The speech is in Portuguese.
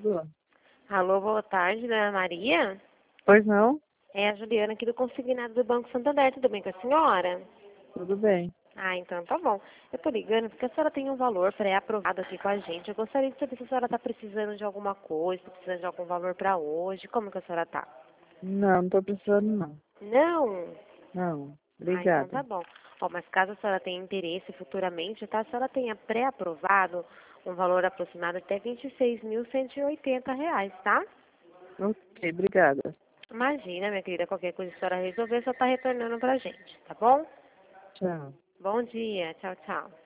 Alô? Alô, boa tarde, dona Maria. Pois não? É a Juliana aqui do Consignado do Banco Santander, tudo bem com a senhora? Tudo bem. Ah, então tá bom. Eu tô ligando porque a senhora tem um valor pré-aprovado aqui com a gente. Eu gostaria de saber se a senhora tá precisando de alguma coisa, tá precisando de algum valor pra hoje. Como que a senhora tá? Não, não tô precisando não. Não? Não. Ah, então tá Obrigada. bom. Ó, mas caso a senhora tenha interesse futuramente, tá? A senhora tenha pré-aprovado um valor aproximado até R$ 26.180, tá? Ok, obrigada. Imagina, minha querida, qualquer coisa que a senhora resolver, só tá retornando pra gente, tá bom? Tchau. Bom dia, tchau, tchau.